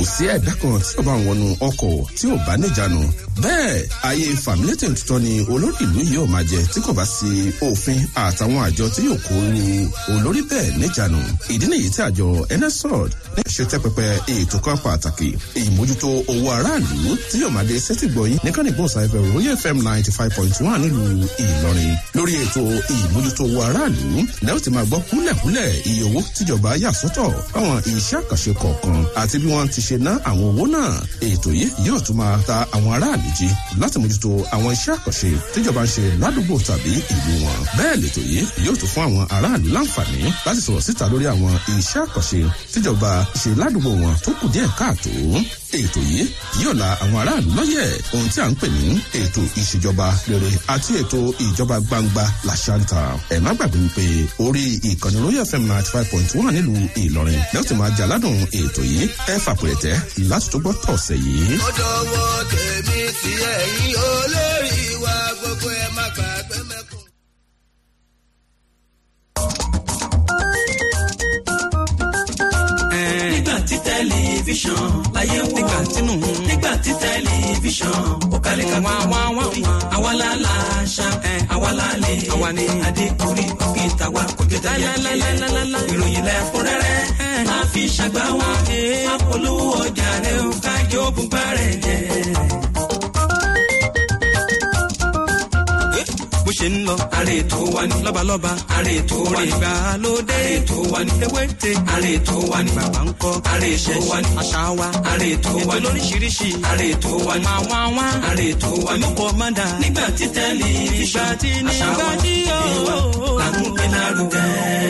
sí ẹ̀dá kan tí ó bá ń wọnú ọkọ̀ tí ò bá níjànú. Bẹ́ẹ̀ ayé fàmílétè tuntun ni olórí ìlú yìí ò máa jẹ tí kò bá sí òfin àtàwọn àjọ tí yóò kó ru olórí bẹ́ẹ̀ níjànú. Ìdí nìyí tí àjọ NSOD ní ṣe tẹ́ pẹpẹ ètò kan pàtàkì ìmójútó owó aráàlú tí yóò máa dé sétìgbọ̀yìn nìkan ní gbọ̀nsáfẹ́ Royal FM 95.1 nílùú Ìlọrin. Lórí ètò ìmójútó owó aráàlú lẹ́yìn tí máa gbọ́ kúlẹ̀kúlẹ̀ iye owó tíjọba yà sọ́tọ̀ àwọn iṣẹ́ àkànṣe kọ̀ọ̀kan àti bí wọ́n ti ṣe ná àwọn owó náà. Ètò yìí yóò tún máa ta àwọn aráàlú jí láti mójútó àwọn iṣẹ́ àkànṣe tíjọba ń ṣe ládùúgbò tàbí ìlú wọn. Bẹ́ẹ̀ lètò yìí yóò tún fún àwọn aráàlú láǹfààní láti sọ̀rọ̀ síta lórí àwọn iṣẹ́ àkànṣe tíjọba ṣe ládùúgbò wọn tó kù díẹ̀ káàtó. Ètò yìí yóò la àwọn aráàlú lọ́yẹ̀ ohun tí a ń pè ní ètò ìṣèjọba rere àti ètò ìjọba gbangba làṣàǹtà. Ẹ má gbàgbé wípé orí ìkànnì Royal FM 95.1 nílùú Ìlọrin lẹ́yìn tí máa jà ládùn ètò yìí ẹ fàpẹ̀rẹ̀tẹ̀ láti tó gbọ́ tọ̀sẹ̀ yìí. ó dọwọ́ tèmi sí ẹ̀yìn olórí wa gbogbo ẹ̀ má gbàgbé mẹ́kùn. nígbà tí tẹlifíṣàn láyé wò nígbà tí tẹlifíṣàn ó kálẹ̀ ká wá àwa la ṣá àwa la lè adékùnrin òkè tàwa kò jẹ́ tẹ̀yẹ ìròyìn lẹ́kúnrẹ́rẹ́ máa fi ṣàgbá wa apolówó ọjà rẹ̀ ó kájọ́ bùbá rẹ̀ jẹ́. bó ṣe ń lọ. àrè tó wà ní. lọ́balọ́ba. àrè tó wà ní. ìgbàlódé. àrè tó wà ní. ewéte. àrè tó wà ní. bàbá ń kọ́. àrè tó wà ní. àṣà wa. àrè tó wà ní. ètò lóríṣiríṣi. àrè tó wà ní. àwa. àrè tó wà ní. olùkọ́ mọ́dà. nígbà tí tẹlifíṣàn. àṣà wa. làmúgbé lárugẹ.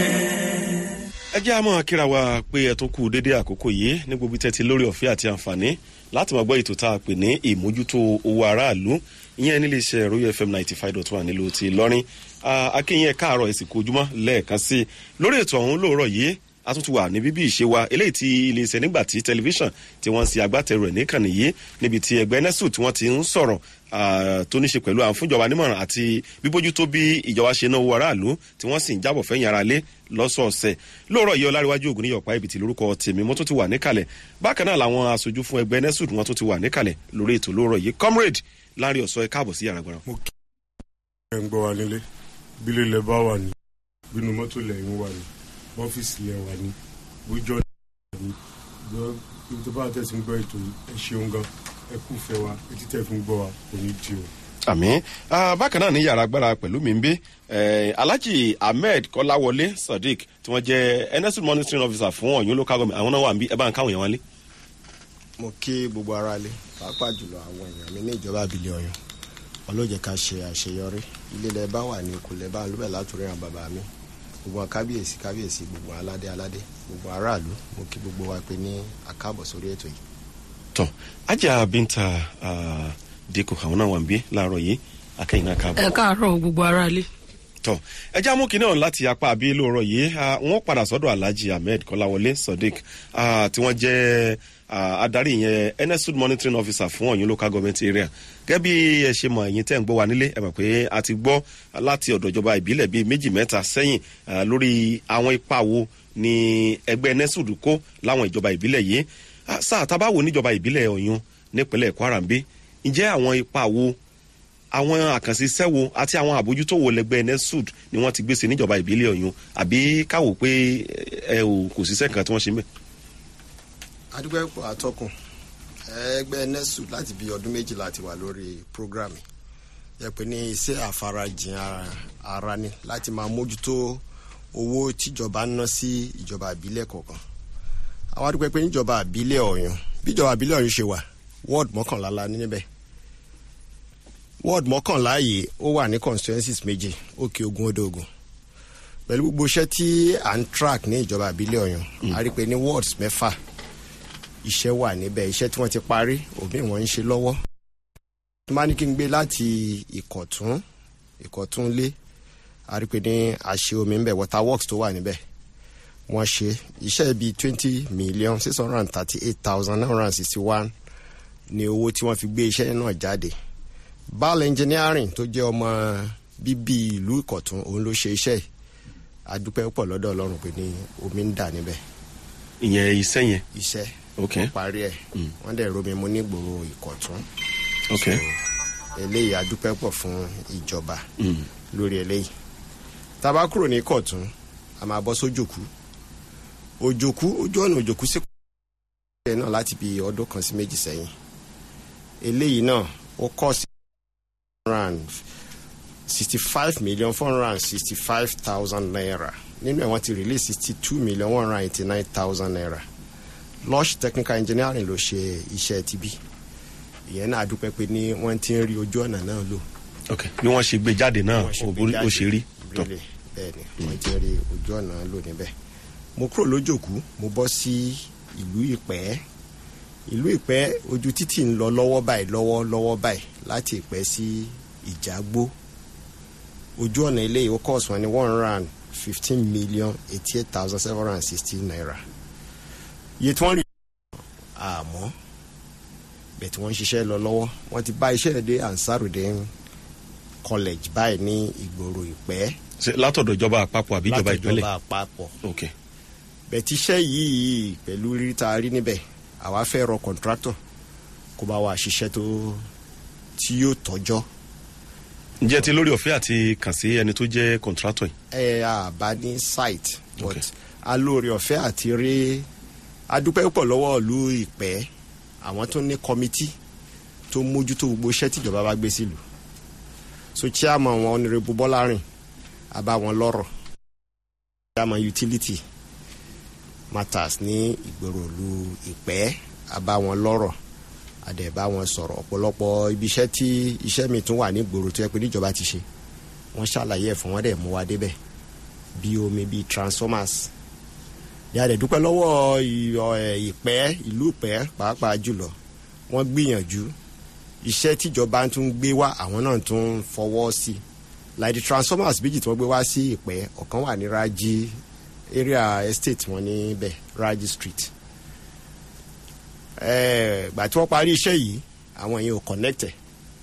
ẹ jẹ́ àmọ́ akíra wa pé ẹ tún kú dédé àkókò yìí ní gbogbo tẹ́tí lórí ọ̀fẹ́ àti àǹfààní láti máa gbọ́ ètò tá a pè ní ìmójútó owó aráàlú ìyẹn nílé iṣẹ́ Royal FM 95.1 nílùú ti Ìlọrin. akínyẹn káàárọ̀ ẹ̀sìn kojúmọ́ lẹ́ẹ̀kan sí lórí ètò ọ̀hún lóòrọ̀ yìí a tún ti wà ní bíbí ìṣe wa eléyìí tí ilé iṣẹ́ nígbà tí tẹlifíṣàn tí wọ́n ń ṣe agbátẹrù ẹ̀ níkànnì yìí níbi tí ẹgbẹ́ NSU tí wọ́n ti ń sọ̀rọ̀ tó ní ṣe pẹ̀lú àwọn fúnjọba nímọ̀ràn àti bíbójútó bí ìjọba ṣe náwó aráàlú tí wọ́n sì ń jábọ̀ fẹ́yìn ara lé lọ́sọ̀ọ̀sẹ̀ lóòrọ̀ yìí ọláríwájú ògùn níyọ̀pá ibi tí lórúkọ tèmi mo tó ti wà níkàlẹ̀ bákan náà làwọn aṣojú fún ẹgbẹ́ NSU wọn tó ti wà níkàlẹ̀ lórí ètò lóòrọ̀ yìí comrade Láńrè Ọ̀sọ́ ẹ káàbọ̀ sí yàrá gbọ́ra. mo kí ẹ ń gbọ́ wa nílé bílẹ̀ ilẹ̀ bá wà ní bínú mọ́tò lẹ́yìn wà ní ọ́fíìsì lẹ́ wà ní bójọ́ ní gbọ́ ibi tó bá tẹ̀sí ń gbọ́ ètò ẹ ṣeun gan ẹ kú fẹ́ wa etí tẹ̀ fi ń gbọ́ wa kò ní di o. àmín. bákan náà ní yàrá agbára pẹ̀lú mi ń bí Alhaji Ahmed Kọ́láwọlé Sadiq tí wọ́n jẹ́ NSU monitoring officer fún Ọ̀yún local government àwọn náà wà ń bí ẹ bá ń káwọn èèyàn wálé. mo kí gbogbo ara lé pàápàá jùlọ àwọn èèyàn mi ní ìjọba àbílẹ̀ Ọ̀yún ọlọ́jẹ̀ ká ṣe àṣeyọrí ilé lẹ bá wà ní kò lẹ bá lóbẹ̀ látòrí àwọn bàbá mi gbogbo kábíyèsí gbogbo aládé gbogbo aráàlú mo kí gbogbo wa pé ní àkáàbọ̀ sórí ètò yìí. tọ́ Ajá Binta Diko àwọn náà wà ń bí láàárọ̀ yìí akẹ́yìn náà káàbọ̀. ẹ káàárọ̀ gbogbo aráalé. tọ́ ẹ já mú kinní ọ̀hún láti apá àbí lóòrọ̀ yìí wọ́n padà sọ́dọ̀ Alhaji Ahmed Kọ́láwọlé Sadiq tí wọ́n jẹ́ adarí yẹn NSU monitoring officer fún Ọ̀yún local government area gẹ́gẹ́ bí ẹ ṣe mọ̀ ẹ̀yin tẹ́ ń gbọ́ wa nílé ẹ mọ̀ pé a ti gbọ́ láti ọ̀dọ̀ ìjọba ìbílẹ̀ bíi 2-3 sẹ́yìn lórí àwọn ipa wo ni ẹgbẹ́ NSU kó láwọn ìjọba ìbílẹ̀ yìí sáà tá a bá wò níjọba ìbílẹ̀ Ọ̀yún nípínlẹ̀ Kwara ń bí ǹjẹ́ àwọn ipa wo àwọn àkànṣe iṣẹ́ wo àti àwọn àbójútó wo lẹgbẹ́ NSU ni wọ́n ti gbèsè níjọba ìbílẹ̀ Ọ̀yún àbí káwò pé kò síṣẹ́ kan tí wọ́n ṣe mẹ́. adúgbò ẹ̀pọ̀ àtọkùn ẹgbẹ́ NSU láti bí ọdún 2 láti wà lórí programme yẹ pé ní iṣẹ́ àfarajìn ara ni láti máa mójútó owó tíjọba ń ná sí ìjọba ìbílẹ̀ kọ̀ọ̀kan àwọn adúgbò pé níjọba ìbílẹ̀ Ọ̀yún bí ìjọba ìbílẹ̀ Ọ̀yún ṣe wà ward 11 la ní níbẹ̀ ward 11 yìí ó wà ní constituencies 2 Òkè Ògùn Odò Ògùn pẹ̀lú gbogbo iṣẹ́ tí à ń track ní ìjọba ìbílẹ̀ Ọ̀yún a rí pé ní wards 6 iṣẹ́ wà níbẹ̀ iṣẹ́ tí wọ́n ti parí òbí wọn ń ṣe lọ́wọ́ tó máa ní kí n gbé láti Ìkọ̀tún lé a rí pé ní àṣẹ omi ń bẹ̀ water works tó wà níbẹ̀ wọ́n ṣe iṣẹ́ bíi 20,638,961 ní owó tí wọ́n fi gbé iṣẹ́ náà jáde BAL engineering tó jẹ́ ọmọ bíbí ìlú Ìkọ̀tún òun ló ṣe iṣẹ́ yìí a dúpẹ́ pọ̀ lọ́dọ̀ Ọlọ́run pé ní omi ń dà níbẹ̀. ìyẹn iṣẹ́ yẹn. iṣẹ́ Okay. parí ẹ̀ wọ́n dẹ̀ romi mu nígboro Ìkọ̀tún. Okay. So, eléyìí adúpẹ́ pọ̀ fún ìjọba lórí eléyìí. Tá a bá kúrò ní Ìkọ̀tún a máa bọ́ sójòkú. Ojú ọ̀nà Òjòkú sí ẹ̀ náà láti bí ọdún kan sí méjì sẹ́yìn. Eléyìí náà ó kọ́ sí $65,465,000 naira. Nínú ẹ̀ wọ́n ti release $62,189,000 naira. Lush Technical Engineering ló ṣe iṣẹ́ tibí. Ìyẹn náà dúpẹ́ pé ní wọ́n ti ń rí ojú ọ̀nà náà lò. Ok, bí wọ́n ṣe gbé jáde náà ó ṣe rí. Bẹ́ẹ̀ni wọ́n ti rí ojú ọ̀nà lò níbẹ̀. Mo kúrò lójòkú mo bọ́ sí ìlú Ìpẹ́. Ìlú Ìpẹ́ ojú títì ń lọ lọ́wọ́ báyìí láti Ìpẹ́ sí Ìjàgbó. Ojú ọ̀nà ilé ìwé cost wọn ni $115,088,760 naira. Iye tí wọ́n rí àmọ́ bẹ́ẹ̀ tí wọ́n ń ṣiṣẹ́ lọ lọ́wọ́ wọ́n ti bá iṣẹ́ dé Ansarudeen College báyìí ní ìgboro Ìpẹ́. Látọ̀dọ̀ ìjọba àpapọ̀ àbí ìjọba ìpínlẹ̀? Látọ̀dọ̀ ìjọba àpapọ̀. Ok. Bẹ́ẹ̀ tí iṣẹ́ yìí pẹ̀lú ríta rí níbẹ̀ àwa fẹ́ rọ contractor kó bá wa ṣiṣẹ́ tí yóò tọ́jọ́. Ǹjẹ́ ti lórí ọ̀fẹ́ àti kàn sí ẹni tó jẹ́ contractor yìí? Àbá ní site but a lórí ọ̀fẹ́ àti rí adúpẹ́ pọ̀ lọ́wọ́ ìlú Ìpẹ́ àwọn tó ní committee tó mójútó gbogbo iṣẹ́ tíjọba bá gbé sílùú. So chairman wọn Honorable Bọ́lárìn a bá wọn lọ́rọ̀. Chairman utility matters ní ìgboro ìlú Ìpẹ́ a bá wọn lọ́rọ̀. A dẹ̀ bá wọn sọ̀rọ̀ ọ̀pọ̀lọpọ̀ ibi iṣẹ́ tí iṣẹ́ mi tún wà ní ìgboro tó yẹ pé níjọba ti ṣe. Wọ́n ṣàlàyé ẹ̀ fún wọn dẹ̀ mú wa débẹ̀ bí omi bí transformers. Ní a dẹ̀ dúpẹ́ lọ́wọ́ Ìpẹ́ ìlú Ìpẹ́ pàápàá jùlọ wọ́n gbìyànjú iṣẹ́ tíjọba tún gbé wá àwọn náà tún fọwọ́ sí. Like the transformers méjì tí wọ́n gbé wá sí Ìpẹ́ ọ̀kan wà ní Raji area estate wọn níbẹ̀ Raji street. Gbà tí wọ́n parí iṣẹ́ yìí àwọn yẹn ò connected.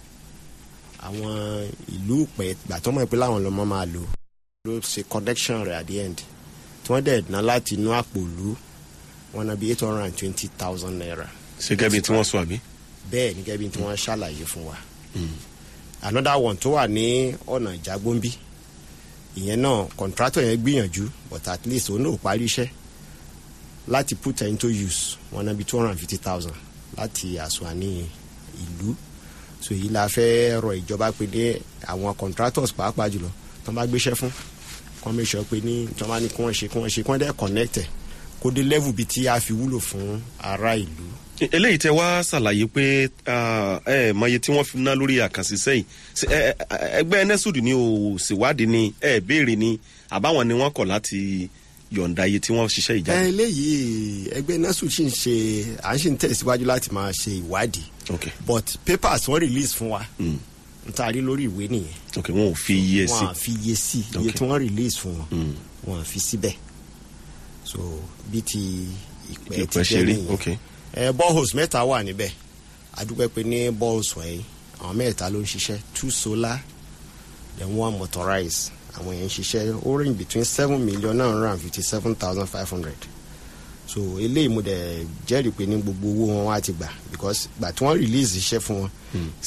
Àwọn ìlú Ìpẹ́ gbà tó mọ̀ pé láwọn lọ́mọ máa lò ló ṣe connection rẹ̀ at the end. Tí wọ́n dẹ̀ ná láti inú àpò ìlú wọn náà bí $820,000 naira. Ṣé gẹ́bí tí wọ́n sọ àbí? Bẹ́ẹ̀ ni gẹ́bí tí wọ́n ṣàlàyé fún wa. Another one tó wà ní ọ̀nà Ìjàgbóǹbí ìyẹn náà contractor yẹn gbìyànjú but at least òun náà ò parí iṣẹ́ láti put into use wọn náà bí $250,000 láti àsùnwàní ìlú. So èyí la fẹ́ rọ ìjọba pé ní àwọn contractors pàápàá jùlọ tó bá gbéṣẹ́ fún kọ́ make sure pé ní tó bá ní kí wọ́n ṣe dẹ́ connect kó dé level bíi tí a fi wúlò fún ará ìlú. Eléyìí tẹ wá ṣàlàyé pé mọye tí wọ́n fi ná lórí àkànṣiṣẹ́ yìí ẹgbẹ́ NSUD ni ò ṣèwádìí ni béèrè ni àbáwọn ni wọ́n kọ̀ láti yọ̀ǹda iye tí wọ́n ṣiṣẹ́ ìjáde. Eléyìí ẹgbẹ́ NSUD ṣì ń tẹ̀síwájú láti máa ṣe ìwádìí. Okay. But papers wọ́n release fún wa n taari lórí ìwé nìyẹn. Okay, wọn ò fi iye sí. Wọn à fi iye sí iye tí wọ́n release fún wọn wọn à fi síbẹ̀. So bí ti Ìpẹ́ ti jẹ́ nìyẹn. Okay. Boreholes mẹ́ta wà níbẹ̀ adúpẹ́ pé ní boreholes wọ̀nyí àwọn mẹ́ta ló ń ṣiṣẹ́ 2 solar then 1 motorized àwọn yẹn ń ṣiṣẹ́ ó range between $7,957,500. So eléyìí mo dẹ̀ jẹ́rìí pé ní gbogbo owó wọn wá ti gbà because gbà tí wọ́n release iṣẹ́ fún wọn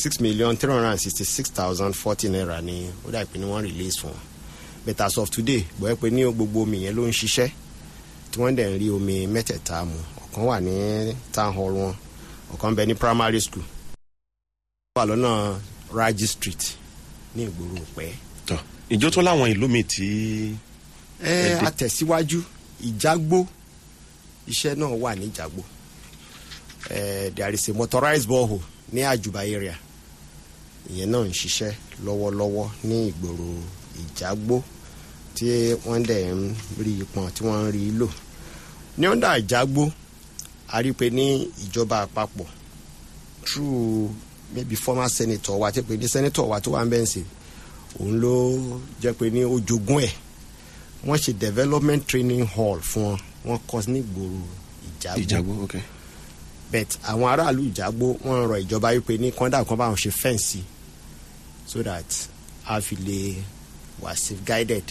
$6,366,040 naira ni ó dà pé ní wọ́n release fún wọn. But as of today bóyá pé ní gbogbo omi yẹn ló ń ṣiṣẹ́ tí wọ́n dẹ̀ ń rí omi mẹ́tẹ̀ẹ̀ta mu. Ọ̀kan wà ní town hall wọn ọ̀kan bẹ ní primary school wà lọ́nà Raji street ní ìgboro Ìpẹ́. Ìjọ tó láwọn ìlú mi tí. Àtẹ̀síwájú Ìjàgbó iṣẹ́ náà wà ní Ìjàgbó. There is a motorized borehole ní Àjùbà area ìyẹn náà ń ṣiṣẹ́ lọ́wọ́lọ́wọ́ ní ìgboro Ìjàgbó tí wọ́n dẹ̀ ń rí ipọn tí wọ́n ń rí lò. Ní ọ̀dà Ìjàgbó a rí pé ní ìjọba àpapọ̀ through maybe former senator wa tí pé ní senator wa tó wà ń bẹ́ẹ̀ sí òun ló jẹ́ pé ní ojogún ẹ̀ wọ́n ṣe development training hall fún wọn kọ́ ní ìgboro Ìjàgbó. Okay. But àwọn aráàlú Ìjàgbó wọ́n rọ ìjọba yìí pé ní kọ́ńdà kan bá wọn ṣe fẹ́ǹsì so that a fi lè wà safeguarded.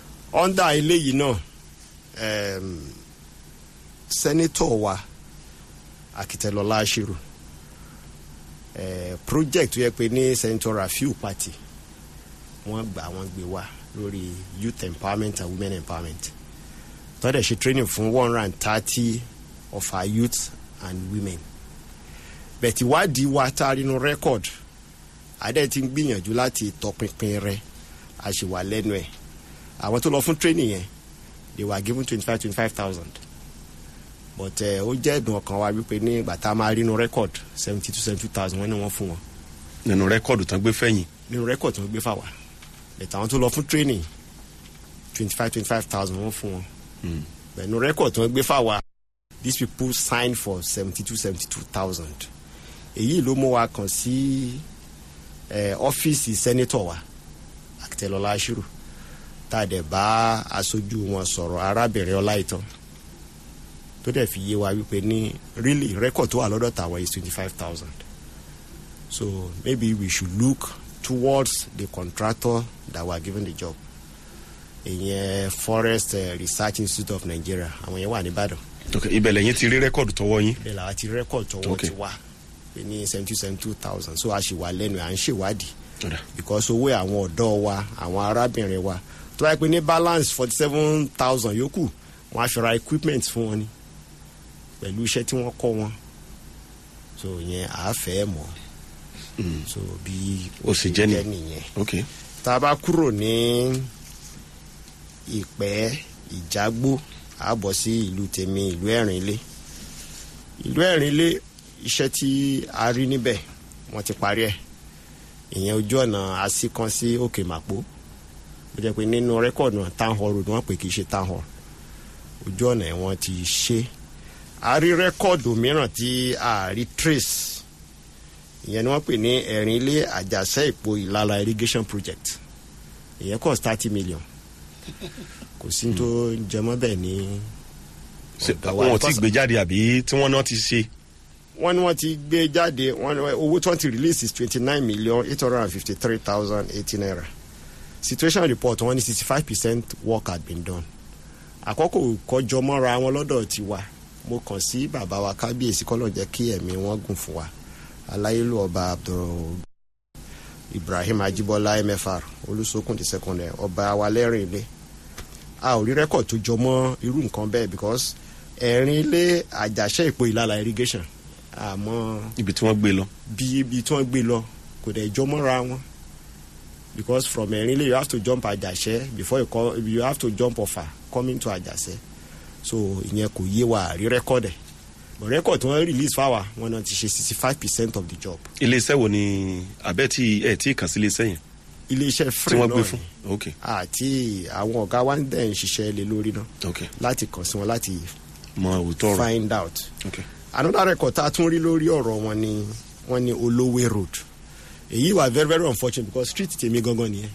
Under eléyìí náà senator wa Akitelola Ashiru project tó yẹ pé ní Senator Rafiu Party wọ́n gbé wá lórí youth empowerment and women empowerment tó dẹ̀ ṣe training fún 130 of our youth and women bẹ̀tì wádìí wa tá a rí nínú record adé ti ń gbìyànjú láti tọpinpin rẹ̀ a ṣì wà lẹ́nu ẹ̀ àwọn tó lọ fún training yẹn they were given 25,000 but ó jẹ́ ẹ̀dùn ọkàn wa wípé ní ìgbà tá a máa rí nínú record 72,000 wọ́n ní wọ́n fún wọn. nínú rẹ́kọ̀dù tán gbé fẹ́yìn. nínú record tán gbé fáwa bẹ̀tẹ̀ àwọn tó lọ fún training 25,000 wọ́n fún wọn. bẹ̀ẹ̀ nínú record tán gbé fáwa these people signed for 72,000 èyí ló mú wa kàn sí ọ́fíìsì senator wa Akitelola Ashiru tá a dẹ̀ bá aṣojú wọn sọ̀rọ̀ arábìnrin Ọláìtàn tó dẹ̀ fi yé wa wípé ní really record tó wà lọ́dọ̀ tàwọn is 25,000 so maybe we should look towards the contractor that were given the job ìyẹn Forest Research Institute of Nigeria àwọn yẹn wà ní Ìbàdàn. ok ibẹ̀ lẹ́yìn ti rí rẹ́kọ̀dù tọwọ́ yín. ibẹ̀ làwọn ti rí rẹ́kọ̀dù tọwọ́ ti wá pé ní 72,000 so a ṣì wà lẹ́nu à ń ṣèwádìí because owó àwọn ọ̀dọ́ wa àwọn arábìnrin wa tó wáyé pé ní balance 47,000 yòókù wọ́n á fi ra equipment fún wọn ni pẹ̀lú iṣẹ́ tí wọ́n kọ́ wọn so yẹn àáfẹ́ mọ̀ so bí ó sì jẹ́ nìyẹn ok tá a bá kúrò ní Ìpẹ́ Ìjágbó a bọ̀ sí ìlú tèmi ìlú Ẹ̀rìnlé iṣẹ́ tí a rí níbẹ̀ wọ́n ti parí ẹ̀ ìyẹn ojú ọ̀nà Asíkan sí Òkè Màpó ó jẹ́ pé nínú rẹ́kọ̀dù náà town hall road wọ́n pè kì í ṣe town hall ojú ọ̀nà ẹ̀ wọ́n ti ṣe a rí rẹ́kọ̀dù mìíràn tí a rí trace ìyẹn ni wọ́n pè ní Ẹ̀rìnlé Àjàṣẹ́ Ìpò Ìlàlà irrigation project ìyẹn cost 30 million kò sí tó jẹmọ́ bẹ́ẹ̀ ní wọn ò tí gbé jáde àbí tí wọ́n náà ti ṣe. wọ́n ní wọ́n ti gbé jáde owó tí wọ́n ti release is 29,853,080 naira situation report wọ́n ní 65% work had been done àkọ́kọ́ kọjọ mọ́ra wọn lọ́dọ̀ tiwa mo kàn sí bàbá wa kábíyèsí kọ́lọ̀ jẹ́ kí ẹ̀mí wọn gùn fún wa aláyélú ọba Abdul Ibrahim Ajibola MFR Olúsókùn the second ọba wa lẹ́rìnlé a ò rí rẹ́kọ̀d tó jọ mọ́ irú nǹkan bẹ́ẹ̀ because Ẹ̀rìnlé Àjàṣẹ́ Ìpò Ìlàlà irrigation àmọ́ ibi tí wọ́n gbé lọ ibi tí wọ́n gbé lọ kò dẹ̀ jọ mọ́ra wọn because from Ẹ̀rìnlé you have to jump Àjàṣẹ́ before you have to jump Ọ̀fà coming to Àjàṣẹ́ so ìyẹn kò yé wa rí rẹ́kọ̀d ẹ̀ but rẹ́kọ̀d tí wọ́n release fáwa wọn náà ti ṣe 65% of the job. iléeṣẹ́ wo ni abẹ́ tí kàn sí iléeṣẹ́ yẹn. iléeṣẹ́ free náà tí wọ́n gbé fún ok àti àwọn ọ̀gá wa ń dẹ̀ ń ṣiṣẹ́ lé lórí náà ok láti kàn sí wọn láti mọ òótọ́ ọ̀rọ̀ find out. ok another record tá a tún rí lórí ọ̀rọ̀ wọn ni wọ́n ní Olówé road èyí wà very very unfortunate because street tèmi gangan nìyẹn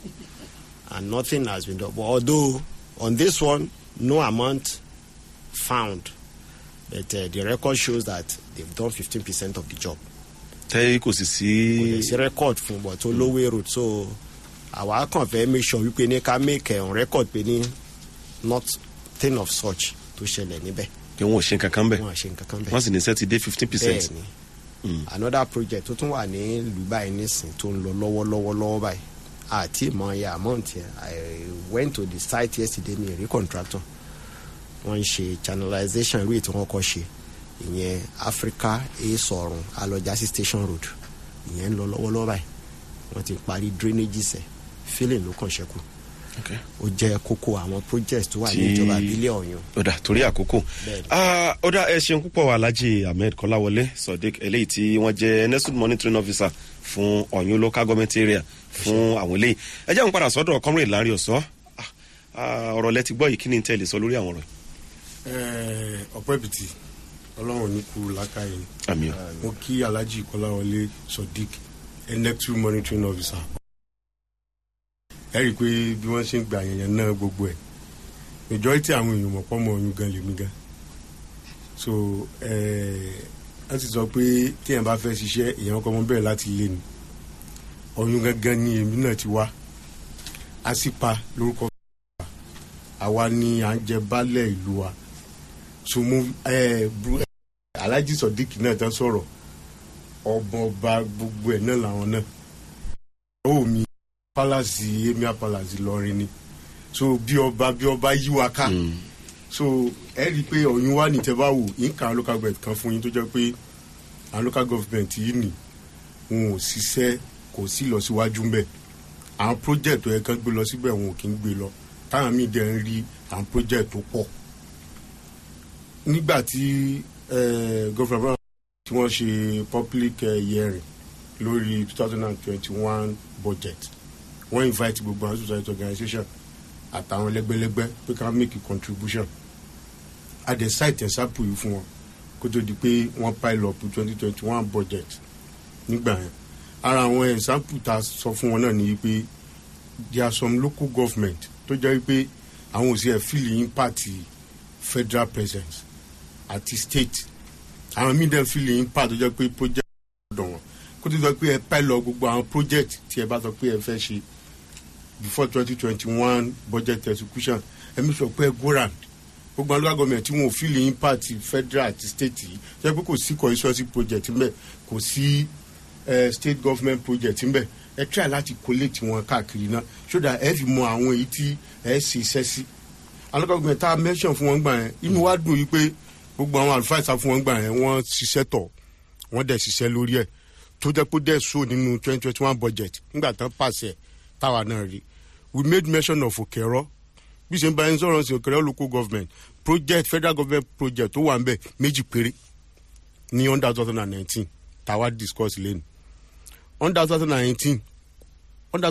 and nothing has been done but although on this one no amount found but the record shows that they've done 15% of the job. tẹ́ kò sì sí. kò sí record fún but Olówé road so àwa kàn fẹ́ make sure wípé ní ká make on record pé ní nothing of such tó ṣẹlẹ̀ níbẹ̀. kí wọ́n ò ṣe nǹkan bẹ́ẹ̀. wọ́n ò ṣe nǹkan bẹ́ẹ̀. wọ́n sì ní sẹ́ẹ̀tì dé 15%. bẹ́ẹ̀ ni another project tó tún wà ní Dubai nísìn tó ń lọ lọ́wọ́ báyìí àti ìmọ̀ ya amount yẹn I went to the site yesterday ní èrè contractor wọ́n ń ṣe channelization ìwé tí wọ́n kọ́ ṣe ìyẹn Africa Sọ̀rùn Alọ́jàsí station road ìyẹn ń lọ lọ́wọ́ báyìí wọ́n ti parí drainages ẹ̀ filling ló kàn ṣẹ́kù ó jẹ́ kókó àwọn projects tó wà ní ìjọba ìbílẹ̀ Ọ̀yọ́. ọ̀dà torí àkókò ọ̀dà ẹ ṣeun púpọ̀ Alhaji Ahmed Kọ́láwọlé Sodiq eléyìí tí wọ́n jẹ́ NSUD monitoring officer fún Ọ̀yọ́ local government area fún àwọn eléyìí ẹ jẹ́ àwọn padà sọ́dọ̀ Comrade Lanre Ọ̀sọ́ ọ̀rọ̀ lẹ ti gbọ́ yìí kí ni tẹ́ lè sọ lórí àwọn ọ̀rọ̀. ọ̀pẹ́ bìtì Ọlọ́run ní kú lákàyè àmín mo kí Alhaji Kọ́láwọlé Sodiq NSUD monitoring officer ẹ rí i pé bí wọ́n ṣe ń gba àyẹ̀yẹ̀ náà gbogbo ẹ̀ majority àwọn èèyàn mọ̀ pọ́ mọ́ oyún gan lèmi gan so wọ́n ti sọ pé tí èèyàn bá fẹ́ ṣiṣẹ́ èèyàn kọ́ mọ́ bẹ̀rẹ̀ láti lé ni oyún gangan ni èmi náà ti wá Àsìpà lórúkọ àwa ni à ń jẹ baálẹ̀ ìlú wa so mo Alhaji Sodiq náà tán sọ̀rọ̀ ọba gbogbo ẹ̀ náà làwọn náà ó mi palace emir palace lọrin ni so bí ọba yí wa ká so ẹ rí i pé Ọ̀yún wà ní tẹ́báwò nǹkan local government kan fún yín tó jẹ́ pé àwọn local government yìí nì wọn ò ṣiṣẹ́ kò sí lọ síwájú ń bẹ̀ àwọn project tó yẹ kán gbé lọ síbẹ̀ wọn ò kí ń gbé lọ táwọn míì dẹ̀ ń rí àwọn project tó pọ̀ nígbà tí governor tí wọ́n ṣe public hearing lórí 2021 budget wọ́n invite gbogbo àwọn society organization àtàwọn lẹ́gbẹ́lẹ́gbẹ́ pé ká make a contribution a dẹ̀ site example yìí fún wọn kó tó di pé wọ́n pile up 2021 budget nígbà yẹn ara àwọn example tá a sọ fún wọn náà ni pé there are some local government tó jẹ́ pé àwọn ò sí ẹ̀ feel impact federal presence àti state àwọn míì dẹ̀ feel impact tó jẹ́ pé project ọ̀dọ̀ wọn kó tó sọ pé ẹ pile up gbogbo àwọn project tí ẹ bá sọ pé ẹ fẹ́ ṣe before 2021 budget execution ẹ̀mí sọ pé go round gbogbo àwọn local government tí wọn ò feel impact federal àti state yìí ṣe pé kò sí constituency project ńbẹ kò sí state government project ńbẹ ẹ try láti collate wọn káàkiri náà so that ẹ fi mọ àwọn èyí tí ẹ ṣe iṣẹ́ sí àwọn local government tá a mention fún wọn gbà yẹn inú wa dùn yìí pé gbogbo àwọn àlùfáà fún wọn gbà yẹn wọ́n ṣiṣẹ́ tọ̀ wọ́n dẹ̀ ṣiṣẹ́ lórí ẹ̀ tó jẹ́ pé dẹ̀ so nínú 2021 budget nígbà tán pàṣẹ táwa náà rí we made mention of Okero bí ṣe ń bá yín sọ̀rọ̀ sí Okero local government project federal government project tó wà ń bẹ̀ méjì péré ní under 2019 táwa discuss lẹ́nu under 2019 under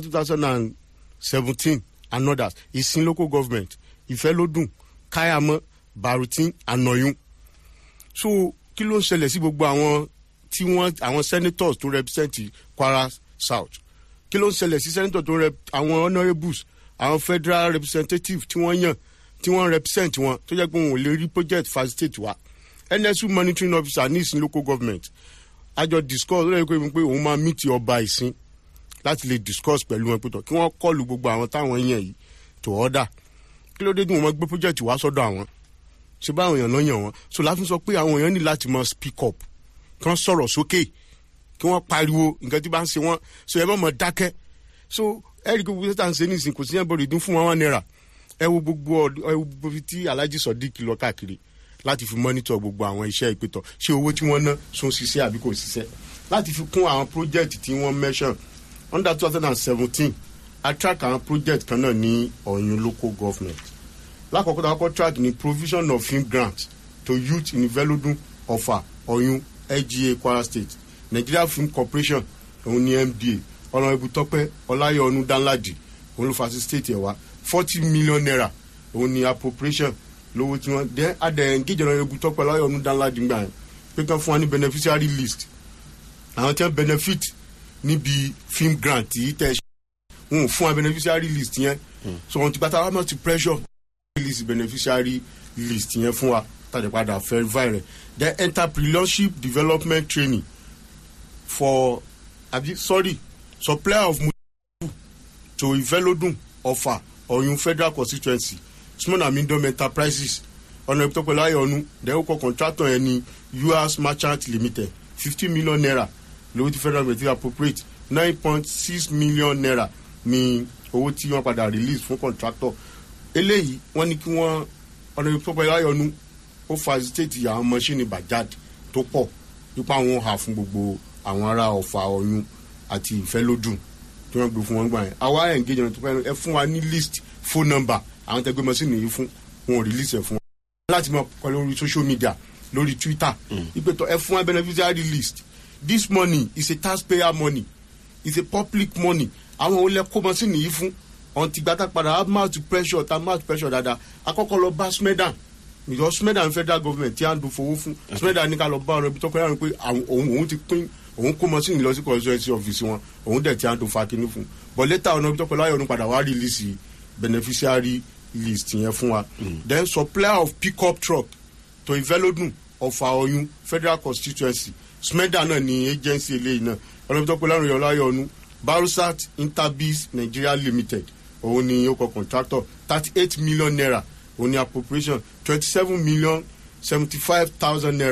2017 and others Ìsìn local government Ìfẹ́lódùn Káyàmọ́ Barutin Anoyun so kí ló ń ṣẹlẹ̀ sí gbogbo àwọn tí àwọn senators tó represent Kwara South kí ló ń ṣẹlẹ̀ sí senator tó àwọn honourables àwọn federal representative tí wọ́n yàn tí wọ́n represent wọn tó jẹ́ pé wọn ò lè rí project facilitate wa NSU monitoring officer ní Ìsìn local government àjọ discuss lórí pé òun máa meet ọba Ìsìn láti lè discuss pẹ̀lú wọn pẹ̀tọ̀ kí wọ́n kọlù gbogbo àwọn táwọn yàn yìí to order kí ló dé tí wọ́n máa gbé project wá sọ́dọ̀ àwọn ṣe bá àwọn èèyàn náà yàn wọ́n so láti sọ pé àwọn èèyàn ní láti máa speak up kí wọ́n sọ̀rọ̀ sókè kí wọ́n pariwo nǹkan tí bá ń ṣe wọ́n so ẹ bá mọ̀ dákẹ́ so ẹ̀rí kí gbogbo sẹ́tà ń ṣe ní ìsìn kò sí ẹ̀bọ̀rì dín fún wọn náírà ẹ wo gbogbo tí Alhaji Sodiq lọ káàkiri láti fi monitor gbogbo àwọn iṣẹ́ ìpètọ̀ ṣé owó tí wọ́n ná so ń ṣiṣẹ́ àbí kò ṣiṣẹ́ láti fi kún àwọn project tí wọ́n mention under 2017 attract àwọn project kan náà ní Ọ̀yún local government lákòókò tó kọ́kọ́ track ní provision of film grants to youth in Ìfẹ́lódùn Ọ̀fà Ọ̀yún LGA Kwara State Nigeria Film Corporation òun ní MDA Honourable Tọ́pẹ́ Ọláyọ̀nù Danladi òun ló facilitate ẹ̀ wá 40 million naira òun ní appropriation lówó tí wọ́n dẹ́ adẹ̀ engage Honourable Tọ́pẹ́ Ọláyọ̀nù Danladi gbà yẹn pé kán fún wa ní beneficiary list àwọn tí wọ́n benefit níbi film grant yìí tẹ̀ ṣe wọn ò fún wa beneficiary list yẹn so wọn ti gbàtà wà mọ́ ti pressure list beneficiary list yẹn fún wa tàdé padà verify rẹ̀ then entrepreneurship development training for supplier of to Ìfẹ́lódùn Ọ̀fà Ọ̀yún federal constituency small and medium enterprises ọ̀nà ìtọ́pẹ̀lú ayọ̀nù dẹ́wọ́kọ̀ contractor yẹn ní US Merchant Limited 50 million naira lówó tí federal government appropriate 9.6 million naira ní owó tí wọ́n padà release fún contractor eléyìí wọ́n ní kí wọ́n ọ̀nà ìtọ́pẹ̀lú ayọ̀nù ó facilitate àwọn machine Bajaj tó pọ̀ nípa àwọn hà fún gbogbo àwọn ará Ọ̀fà Ọ̀yún àti Ìfẹ́lódùn tí wọ́n gbé fún wọn gbà yẹn àwa engage ọ̀nà ìtọ́pẹ̀lú ẹ fún wa ní list phone number àwọn tẹgbẹ́ machine yìí fún wọn release ẹ̀ fún wọn láti máa kọ́ lórí social media lórí Twitter ìpètò ẹ fún wa beneficiary list this money is a taxpayer money is a public money àwọn olè kó machine yìí fún ọ̀n ti gbàtà padà mouth pressure dáadáa akọ́kọ́ lọ bá Smedan because Smedan federal government tí a ń do fowó fún Smedan ní ká lọ bá ọ̀rọ̀ ibi tó kọ́ yàrá pé òun ti pín òun kó machine lọ sí constituency office wọn òun dẹ̀ tí a ń do fakínú fún but later ọ̀nà ibi tó kọ́ láyọ̀ ọ̀nà padà wá release beneficiary list yẹn fún wa then supplier of pickup truck to Ìfẹ́lódùn Ọ̀fà Ọ̀yún federal constituency Smedan náà ní agency eléyìí náà ọ̀nà ibi tó kọ́ láyọ̀ ọ̀nà Barusat Interbiz Nigeria Limited òun ni ó kọ contractor 38 million naira òun ni appropriation 27,075,000 naira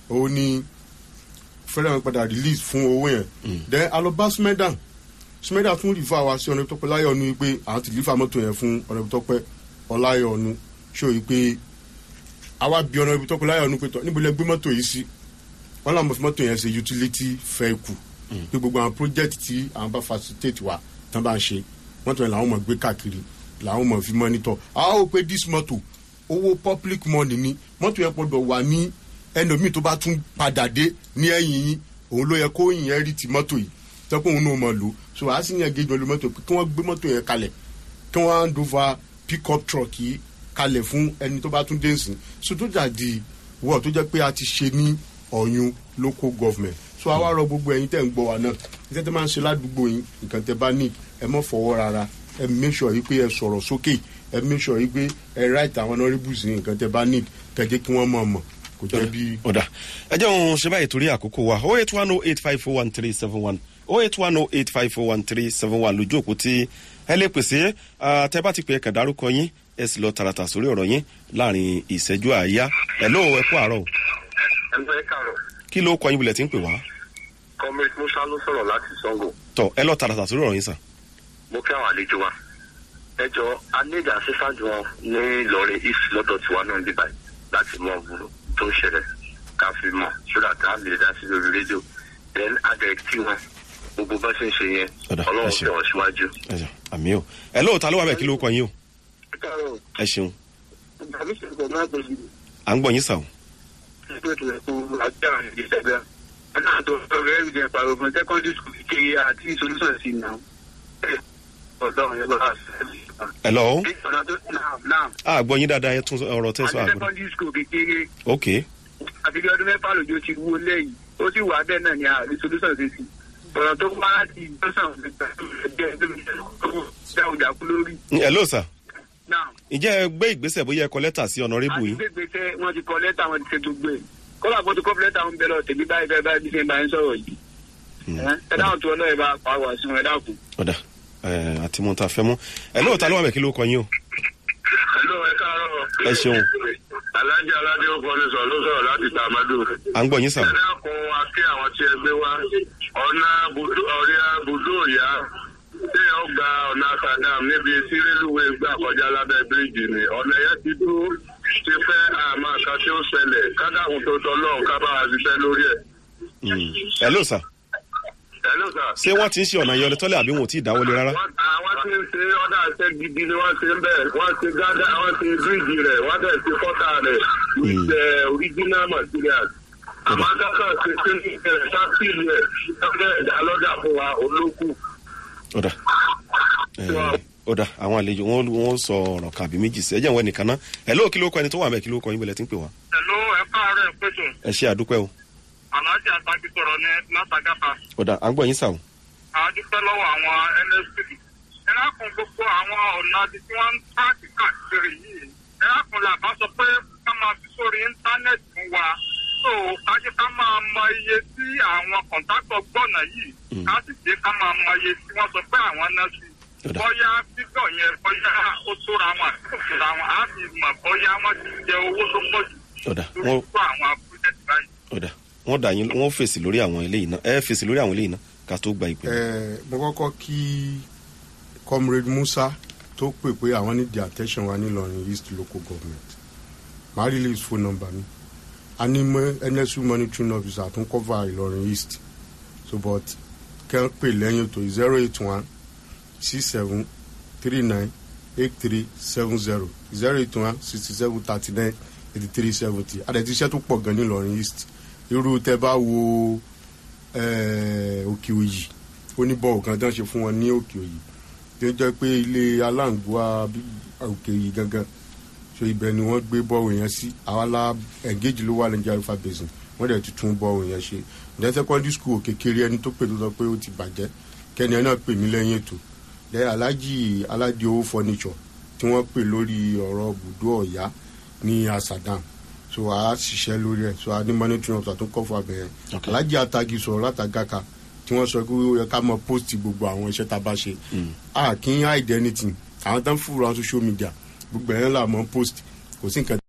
òun ni fẹ́rẹ̀ padà release fún owó yẹn then alọba smeda tún rí fún àwa sí ọ̀nà tọpẹ́ láyọ̀ ọ̀nù pé àwọn ti lífà mọ́tò yẹn fún ọ̀nà tọpẹ́ ọláyọ̀ ọ̀nù ṣó yìí pé àwa bí ọ̀nà tọpẹ́ láyọ̀ ọ̀nù pé tọ́ níbo lẹ gbé mọ́tò yìí sí wọ́n làwọn fi mọ́tò yẹn ṣe utility vehicle pé gbogbo àwọn project tí àwọn bá facilitate wa tán bá ń ṣe mọ́tò yẹn làwọn mọ̀ gbé káàkiri làwọn mọ̀ fi monitor àwọn ò pé this mọ́tò owó public money ni mọ́tò yẹn gbọ́dọ̀ wà ní ẹnìmíì tó bá tún padà dé ní ẹ̀yìn yín òun ló yẹ kó yìnyẹn rí ti mọ́tò yìí tẹ́kọ̀ òun náà mọ̀ lò so àá sì yẹn gẹ́gẹ́ mọ́tò pé kí wọ́n gbé mọ́tò yẹn kalẹ̀ kí wọ́n hand over pick up truck yìí kalẹ̀ fún ẹni tó bá tún dé nsìn so tó dàdí wọ́ọ̀ tó jẹ́ pé a ti ṣe ní ọ̀yún local government so àwa rọ gbogbo ẹ̀yin tẹ̀ ń gbọ́ wa náà iṣẹ́ tẹ́ máa ń ṣe ládùúgbò yín nǹkan tẹ́ bá ní ẹ mọ́ fọwọ́ rárá ẹ make sure yìí pé ẹ sọ̀rọ̀ sókè ẹ make sure yìí pé ẹ right àwọn honourables ní nǹkan tẹ́ bá ní kẹjẹ́ kí wọ́n mọ̀ kò jẹ́ bí. ọ̀dà ẹ jẹ́ òun ṣe báyìí torí àkókò wa 08108541371 08108541371 lójú òpó tí ẹ lè pèsè tẹ́ bá ti pè é kàn dárúkọ yín ẹ sì lọ tààràtà sórí ọ̀rọ̀ yín láàrin ìṣẹ́jú àáyá hello ẹ kú àárọ̀. ẹ káàárọ̀. kí ló kọ yín bulẹ̀ tí ń pè wá. comrade musa ló sọ̀rọ̀ láti sango. tọ ẹ lọ tààràtà sórí ọ̀rọ̀ yín sàn. mo kí àwọn àlejò wa ẹ jọ anéjà sísájú wọn ní Ìlọrin east lọ́dọ̀ tiwa náà níbà láti mọ òwúrò tó ń ṣẹlẹ̀ ká fi mọ̀ sódà tá a lè dá sí lórí rédíò then adẹ̀tí wọn gbogbo bá ṣe ń ṣe yẹn ọlọ́run tẹ̀ wọ́n síwájú. àmì o ẹ lóòótọ́ ló wà bẹ́ẹ̀ kí ló kọ yín o. ẹ ṣeun. à ń gbọ́ yín sàó. hello. gbọ́ yín dáadáa ẹ tún ọ̀rọ̀ tẹ́sán àgbọ̀dọ̀. ok. àti bí ọdún mẹ́fà lójó ti wó lẹ́yìn ó sì wà bẹ́ẹ̀ náà ni àrí solution ṣe sí ọ̀rọ̀ tó wá láti ìjọsàn ọ̀dàkú lórí. hello sir. ǹjẹ́ ẹ gbé ìgbésẹ̀ bóyá ẹ kọ lẹ́tà sí ọ̀nàrẹ́bù yìí. àti gbé ìgbésẹ̀ wọ́n ti kọ lẹ́tà wọ́n ti ṣe gbogbo ẹ̀ kọ́lá bó ti kọ́ lẹ́tà ń bẹ̀rẹ̀ tèmi báyìí bẹ́ẹ̀ bí ṣe máa ń sọ̀rọ̀ yìí. ẹ dáhùn tó ọlọ́ọ̀ bá pa wá sí wọn ẹ dákun. ọ̀dà àti mo ta fẹ́ mú ẹ lóòótọ́ ló wà bẹ́ẹ̀ kí ló kọ yín o. hello ẹ káàárọ̀. ẹ ṣeun. alájà aládé ọkọ ní sọ ló sọ̀rọ̀ láti tàmádù. à ń gbọ́ yín sà. ẹ dákun wa kí àwọn tí ẹ gbé wá ọ̀nà bùdó òyà tí ó gba ọ̀nà sàdám níbi tí rélùwé gbà kọjá lábẹ́ bíríìjì ni ọ̀nà yẹn ti dúró ti fẹ́ àmọ́ kan tí ó ṣẹlẹ̀ kádàkùn tó tọ́ lọ́hùn ká bá wa ṣiṣẹ́ lórí ẹ̀. hello sà. hello sà. ṣé wọ́n ti ń ṣe ọ̀nà yẹn tọ́lẹ̀ àbí wọn ò tí ì dáwọ́lé rárá. àwọn tí ń ṣe ọ̀dà ṣe gidi ni wọ́n ṣe ń bẹ̀ wọ́n ṣe gádà wọ́n ṣe bíríìjì rẹ̀ wọ́n dẹ̀ ṣe fọ́tà rẹ̀ with original materials. àmọ́ dákà ṣe ṣe ní ìṣẹ̀lẹ̀ sáfìlì ẹ̀ ṣọ́dẹ̀ ìdálọ́dà fún wa olókù. ọ̀dà àwọn àlejò wọn sọ ọ̀rọ̀ kàbí méjì sí ẹjẹ̀ wọn nìkan ná hello kí ló kọ ẹni tó wà mẹ́ kí ló kọ yín bẹ̀lẹ̀ tí ń pè wá. hello ẹ káàárọ̀ ẹ pẹ̀sọ̀. ẹ ṣe àdúpẹ́ o. alájà àtàkì sọ̀rọ̀ ní látàgàfà. ọ̀dà à ń gbọ́ yín sà o. àdúpẹ́ lọ́wọ́ àwọn nsp ẹ lákùn gbogbo àwọn ọ̀nà tí wọ́n ń tààkì káàkiri yìí ẹ lákùn làbá sọ pé ká máa fi sórí íńtánẹ́ẹ̀tì fún wa so kájí ká máa mọ iye tí àwọn kọ̀ǹtàkọ̀ gbọ̀nà yìí ká sì jẹ́ ká máa mọ iye tí wọ́n sọ pé àwọn náà sí bóyá fígọ̀ yẹn bóyá ó tóra wọn àti òkúra wọn á fi mọ̀ bóyá wọ́n ti jẹ owó tó pọ̀ jù lórí fún àwọn pírọ́jẹ́tì báyìí. ọ̀dà wọ́n dà yín wọ́n fèsì lórí àwọn eléyìí náà ẹ fèsì lórí àwọn eléyìí náà ká tó gba ìpè. mo kọ́kọ́ kí comrade musa tó pè pé àwọn ní the attention wa nílọrin east local government màá release phone number mi a ní nsu monitoring officer tó ń cover ìlọrin east so but kẹ́ ń pè lẹ́yìn ètò 081 67 39 8370 081 67 39 8370 àdẹ̀tí iṣẹ́ tó pọ̀ gan nílọrin east irú tẹ́ bá wo òkè òyì oníbọ̀wọ̀ kan tán ṣe fún wọn ní òkè òyì tó jẹ́ pé ilé aláǹgbá òkè òyì gangan so ibẹ̀ ni wọ́n gbé bọ́ọ̀wù yẹn sí àwa la engage ló wà ní Jarifa basin wọ́n dẹ̀ ti tún bọ́ọ̀wù yẹn ṣe ní secondary school kékeré ẹni tó pè tó sọ pé ó ti bàjẹ́ kẹ́ni ẹ náà pè mí lẹ́yìn ètò lẹ́yìn alájì aládìowó furniture tí wọ́n pè lórí ọ̀rọ̀ bùdó ọ̀yá ní asadam so a ṣiṣẹ́ lórí ẹ̀ so a ní monitoring officer tó kọ́ fún abẹ́yẹn alájì atagi sọ̀rọ̀ látàgàkà tí wọ́n sọ pé ó yẹ ká mọ post gbogbo àwọn iṣẹ́ tá a bá ṣe a kì í hide anything àwọn tán fúnra social media gbogbo ẹ̀yẹn là mọ post kò sí nǹkan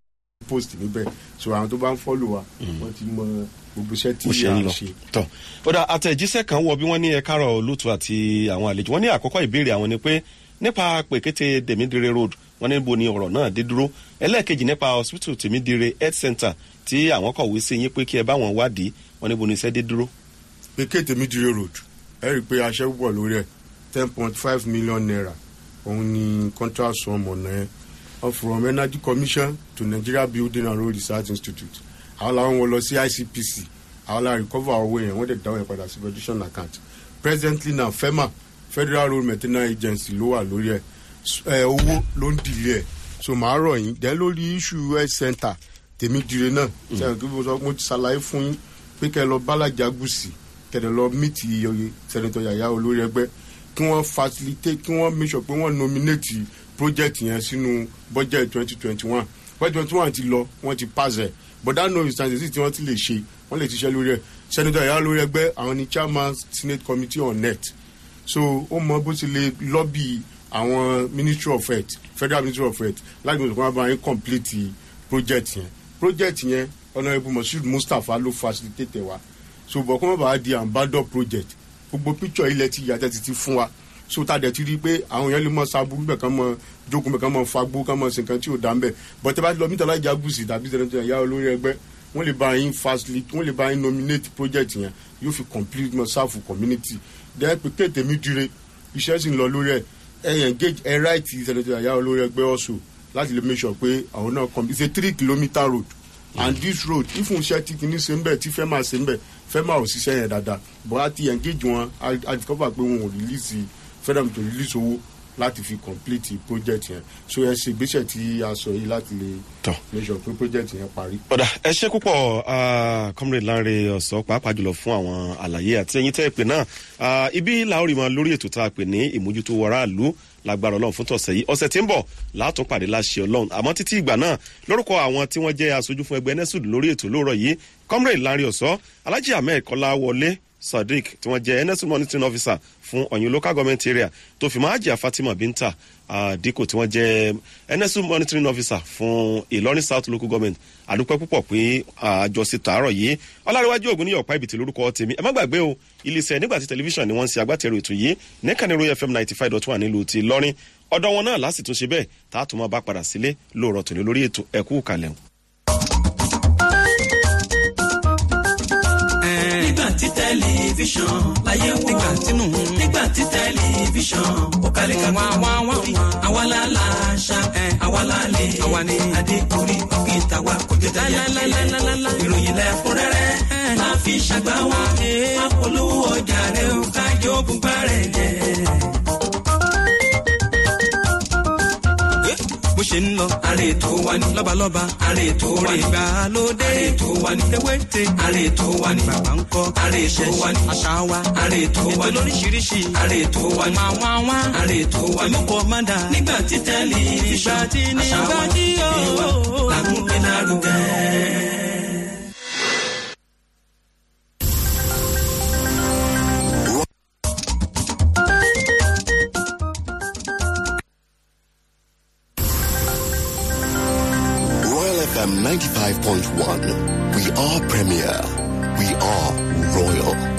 post níbẹ̀ so àwọn tó bá ń fọ́lù wa wọ́n ti mọ gbogbo iṣẹ́ tí ṣe a ń lọ ṣe. tọ ó dá àtẹ̀jíṣẹ́ kan wọ bí wọ́n ní ẹ kárọ̀ olóòtú àti àwọn àlejò wọ́n ní àkọ́kọ́ ìbéèrè àwọn ni pé nípa pèkété Tèmídire road wọ́n ní bo ni ọ̀rọ̀ náà dé dúró ẹlẹ́ẹ̀kejì nípa hospital Tèmídire health center tí àwọn kọ̀wé sí yín pé kí ẹ bá wọn wádìí wọ́n ní bo ni iṣẹ́ dé dúró. pèkété Tèmídire road ẹ rí i pé aṣẹ́ púpọ̀ lórí ẹ̀ 10.5 million naira òun ni contract sum ọ̀nà ẹ̀ from energy commission to Nigeria building and road research institute àwọn làwọn wọn lọ sí ICPC àwọn làwọn recover owó yẹn wọ́n dẹ̀ dáwọ́ yẹn padà sí registration account presently now FEMA Federal Road Maintenance Agency ló wà lórí ẹ̀ owó ló ń dìlé ẹ̀ so màá rọ̀ yín dẹ́ lórí issue health center Tèmídire náà sẹ́yìn kí mo ti ṣàlàyé fún yín pé kẹ́ ẹ lọ Bálájà Gúúsì kẹ́ ẹ lọ meet Senator Yaya olórí ẹgbẹ́ kí wọ́n facilitate kí wọ́n make sure pé wọ́n nominate project yẹn sínú budget 2021 budget 2021 ti lọ wọ́n ti pass ẹ̀ but that no instance tí wọ́n ti lè ṣe wọ́n lè ṣiṣẹ́ lórí ẹ̀ Senator Yaya olórí ẹgbẹ́ àwọn ni chairman Senate Committee on Net so ó mọ bó ti lè lobby àwọn Ministry of Health Federal Ministry of Health láti mọ̀ sọ́kàn bá yín complete project yẹn Honourable Moshood Mustapha ló facilitate wa so bọ̀ kọ́ mọ̀ bá di ambassador project gbogbo picture ilẹ̀ ti yàtọ̀ ti fún wa so tá a dẹ̀ ti rí i pé àwọn èèyàn lè mọ sábúrú bẹ̀ kán mọ jókòó bẹ̀ kán mọ fagbó kán mọ sìnkàn tí ò dá ń bẹ̀ but ẹ bá lọ mítà Lájà Gúúsì tàbí Senator Yaya olórí ẹgbẹ́ wọ́n lè bá yín facilitate wọ́n lè bá yín nominate project yẹn yóò fi complete mọ sáfù community then pé Tèmídire iṣẹ́ sì ń lọ lórí ẹ̀ engage ẹ̀ right Senator Yaya olórí ẹgbẹ́ also láti lè make sure pé àwọn náà come it's a 3 kilometre road and this road if n ṣe ti kìíní ṣe ń bẹ̀ tí FEMA ṣe ń bẹ̀ FEMA ò ṣiṣẹ́ yẹn dáadáa but a ti engage wọn a discover pé wọn ò release FEMA to release owó láti fi complete project yẹn so ẹ ṣe ìgbésẹ̀ tí a sọ yìí láti lè make sure pé project yẹn parí. ọ̀dà ẹ ṣe púpọ̀ comrade Lanre Ọ̀sọ́ pàápàá jùlọ fún àwọn àlàyé àti ẹ̀yin tẹ́ ẹ pè náà ibi làórí mọ lórí ètò tá a pè ní ìmójútó aráàlú lágbára Ọlọ́run fún tọ̀sẹ̀ yìí ọ̀sẹ̀ tí ń bọ̀ látún pàdé láṣẹ Ọlọ́run àmọ́ títí ìgbà náà lórúkọ àwọn tí wọ́n jẹ́ aṣojú fún ẹgbẹ́ NESUD lórí ètò lóòrọ̀ yìí comrade Lanre Ọ̀sọ́ Alhaji Ahmed Kọ́láwọlé Sadiq tí wọ́n jẹ́ NESUD monitoring officer fún Ọ̀yún local government area tó fi máa jẹ́ Fatima Binta Diko tí wọ́n jẹ́ NESUD monitoring officer fún Ìlọrin South local government àdúpẹ́ púpọ̀ pé àjọṣe tààrọ̀ yìí Ọlárẹ̀wájú Ògúnníyọ̀pá Ìbìtì lórúkọ tèmi ẹ má gbàgbé o iléeṣẹ́ Nígbàtí tẹlifíṣàn ni wọ́n ń ṣe agbátẹrù ètò yìí nìkànnì Royal FM 95.1 nílùú ti Ìlọrin ọ̀dọ̀ wọn náà láti tún ṣe bẹ́ẹ̀ tá a tún máa bá padà sílé lóòrọ̀ tòní lórí ètò ẹ̀kú kalẹ̀. nígbà tí tẹlifíṣàn láyé wò nígbà tí tẹlifíṣàn ó kalẹ̀ ká àwa la ṣá àwa la lè adé orí òkè tàwa kò jẹ́ dáyà ìròyìn lẹ́kúnrẹ́rẹ́ máa fi ṣàgbá wa apolówó ọjà rẹ̀ ó kájọ́ bùbá rẹ̀ jẹ́. bó ṣe ń lọ. àrè tó wà ní. lọ́balọ́ba. àrè tó wà ní. ìgbàlódé. àrè tó wà ní. ewéte. àrè tó wà ní. bàbá ń kọ́. àrè tó wà ní. àṣà wa. àrè tó wà ní. ètò lóríṣiríṣi. àrè tó wà ní. wá. àrè tó wà ní. olùkọ́ máa dà. nígbà tí tẹlifíṣàn. nígbà tí yóò. làkúnpẹ́ lárugẹ. FM 95.1. We are premier. We are royal.